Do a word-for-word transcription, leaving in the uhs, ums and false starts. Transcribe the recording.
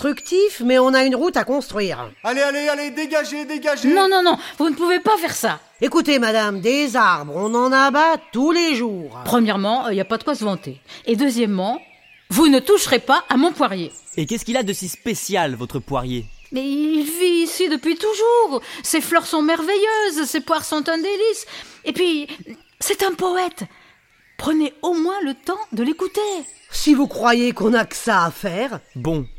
instructif, mais on a une route à construire. Allez, allez, allez, dégagez, dégagez. Non, non, non, vous ne pouvez pas faire ça. Écoutez, madame, des arbres, on en abat tous les jours. Premièrement, il n'y a pas de quoi se vanter. Et deuxièmement, vous ne toucherez pas à mon poirier. Et qu'est-ce qu'il a de si spécial, votre poirier ? Mais il vit ici depuis toujours. Ses fleurs sont merveilleuses, ses poires sont un délice. Et puis, c'est un poète. Prenez au moins le temps de l'écouter. Si vous croyez qu'on a que ça à faire... Bon,